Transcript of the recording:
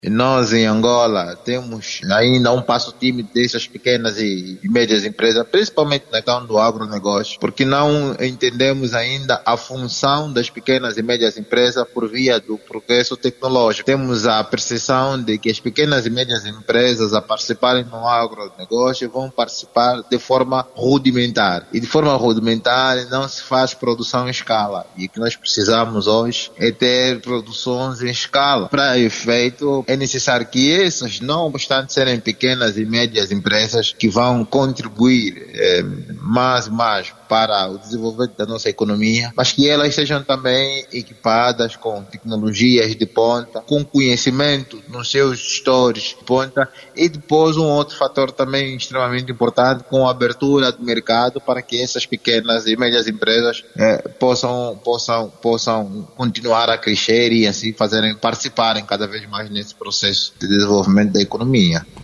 Nós em Angola temos ainda um passo tímido dessas pequenas e médias empresas, principalmente na questão do agronegócio, porque não entendemos ainda a função das pequenas e médias empresas por via do progresso tecnológico. Temos a percepção de que as pequenas e médias empresas, a participarem no agronegócio, vão participar de forma rudimentar. E de forma rudimentar não se faz produção em escala. E o que nós precisamos hoje é ter produções em escala. Para efeito, é necessário que essas, não obstante serem pequenas e médias empresas, que vão contribuir mais para o desenvolvimento da nossa economia, mas que elas sejam também equipadas com tecnologias de ponta, com conhecimento nos seus gestores de ponta, e depois um outro fator também extremamente importante, com a abertura do mercado para que essas pequenas e médias empresas possam continuar a crescer e assim participarem cada vez mais nesse processo de desenvolvimento da economia.